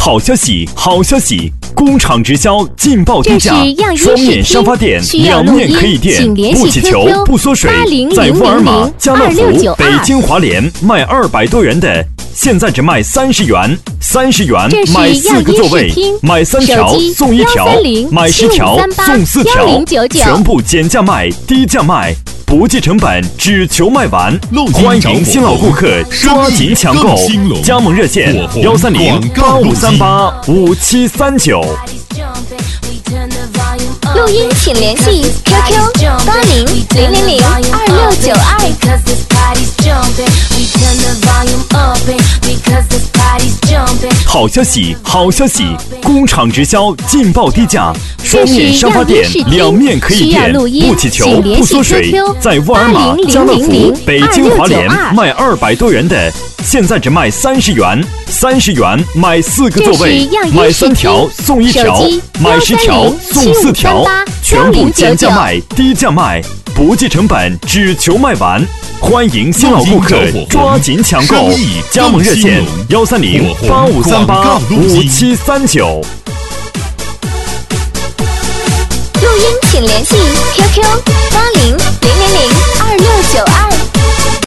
好消息，好消息！工厂直销劲爆低价，双面沙发垫，两面可以垫，不起球，不缩水，在沃尔玛、家乐福、北京华联卖200多元的，现在只卖30元，30元买4个座位，买3条送1条，买10条送4条，全部减价卖，低价卖。不计成本，只求卖完。欢迎新老顾客抓紧抢购，加盟热线130-8538-5739。 录音请联系 QQ 80-002-2692。 好消息，好消息！工厂直销劲爆低价，双面沙发垫，两面可以垫，不起球，不缩水，在沃尔玛、家乐福、北京华联卖200多元的，现在只卖30元，30元买4个座位，买3条送1条，买10条送4条，全部减价卖，低价卖，不计成本，只求卖完。欢迎新老顾客抓紧抢购，加盟热线130-8538-5739。 录音请联系 QQ